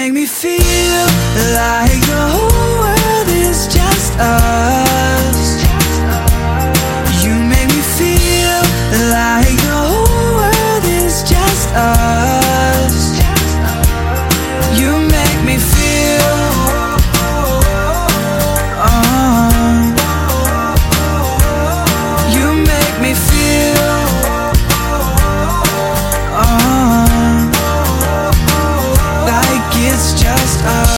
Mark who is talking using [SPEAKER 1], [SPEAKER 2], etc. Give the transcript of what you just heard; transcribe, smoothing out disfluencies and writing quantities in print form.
[SPEAKER 1] make me feel like the whole world is just us.